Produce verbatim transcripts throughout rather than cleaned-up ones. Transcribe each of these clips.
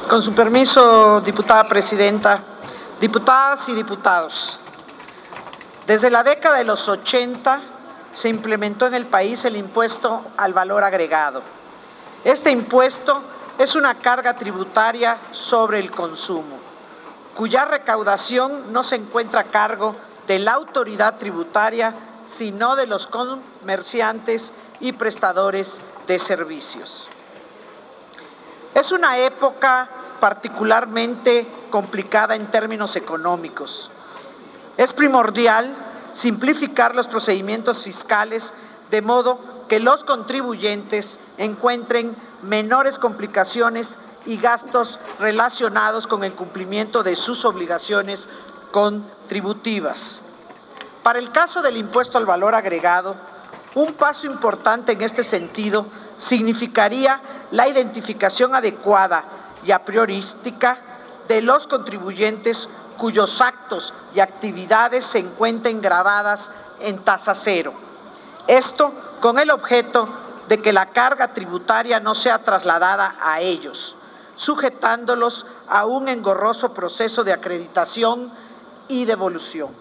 Con su permiso, diputada presidenta, diputadas y diputados, desde la década de los ochenta se implementó en el país el impuesto al valor agregado. Este impuesto es una carga tributaria sobre el consumo, cuya recaudación no se encuentra a cargo de la autoridad tributaria, sino de los comerciantes y prestadores de servicios. Es una época particularmente complicada en términos económicos. Es primordial simplificar los procedimientos fiscales de modo que los contribuyentes encuentren menores complicaciones y gastos relacionados con el cumplimiento de sus obligaciones contributivas. Para el caso del impuesto al valor agregado, un paso importante en este sentido significaría la identificación adecuada y a priorística de los contribuyentes cuyos actos y actividades se encuentren gravadas en tasa cero. Esto con el objeto de que la carga tributaria no sea trasladada a ellos, sujetándolos a un engorroso proceso de acreditación y devolución.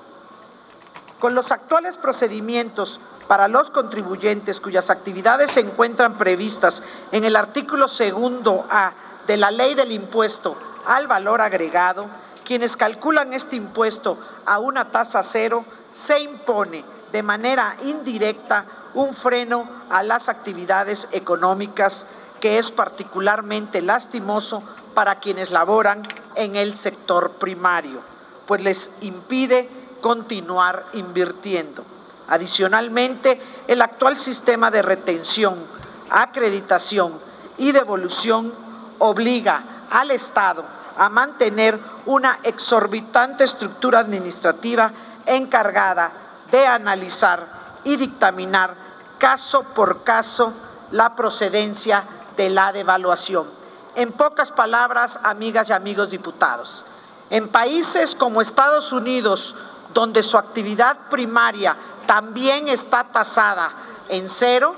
Con los actuales procedimientos para los contribuyentes cuyas actividades se encuentran previstas en el artículo segundo A de la Ley del Impuesto al Valor Agregado, quienes calculan este impuesto a una tasa cero, se impone de manera indirecta un freno a las actividades económicas que es particularmente lastimoso para quienes laboran en el sector primario, pues les impide continuar invirtiendo. Adicionalmente, el actual sistema de retención, acreditación y devolución obliga al Estado a mantener una exorbitante estructura administrativa encargada de analizar y dictaminar caso por caso la procedencia de la devaluación. En pocas palabras, amigas y amigos diputados, en países como Estados Unidos, donde su actividad primaria también está tasada en cero,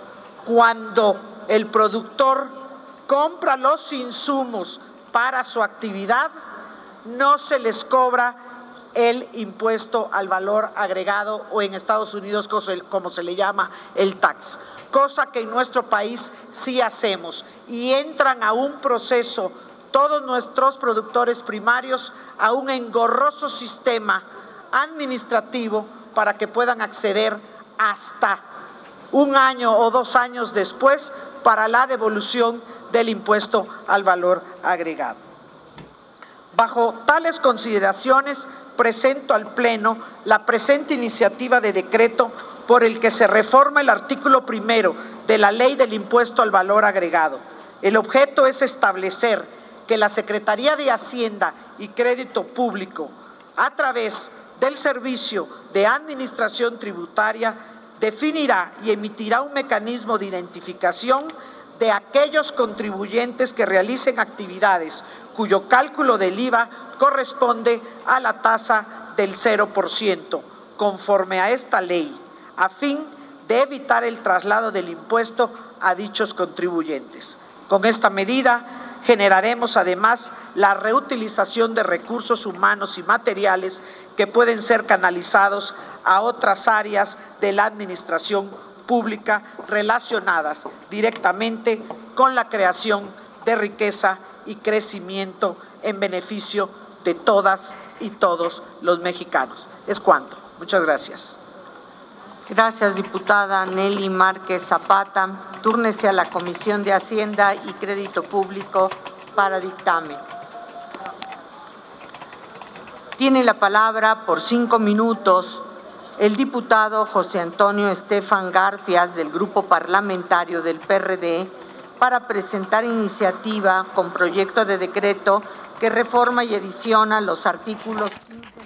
cuando el productor compra los insumos para su actividad, no se les cobra el impuesto al valor agregado, o en Estados Unidos como se le llama el tax, cosa que en nuestro país sí hacemos, y entran a un proceso todos nuestros productores primarios a un engorroso sistema administrativo para que puedan acceder hasta un año o dos años después para la devolución del impuesto al valor agregado. Bajo tales consideraciones, presento al Pleno la presente iniciativa de decreto por el que se reforma el artículo primero de la Ley del Impuesto al Valor Agregado. El objeto es establecer que la Secretaría de Hacienda y Crédito Público, a través del Servicio de Administración Tributaria, definirá y emitirá un mecanismo de identificación de aquellos contribuyentes que realicen actividades cuyo cálculo del I V A corresponde a la tasa del cero por ciento, conforme a esta ley, a fin de evitar el traslado del impuesto a dichos contribuyentes. Con esta medida generaremos además la reutilización de recursos humanos y materiales que pueden ser canalizados a otras áreas de la administración pública relacionadas directamente con la creación de riqueza y crecimiento en beneficio de todas y todos los mexicanos. Es cuanto. Muchas gracias. Gracias, diputada Nelly Márquez Zapata. Túrnese a la Comisión de Hacienda y Crédito Público para dictamen. Tiene la palabra por cinco minutos el diputado José Antonio Estefan Garfias, del Grupo Parlamentario del P R D, para presentar iniciativa con proyecto de decreto que reforma y adiciona los artículos quince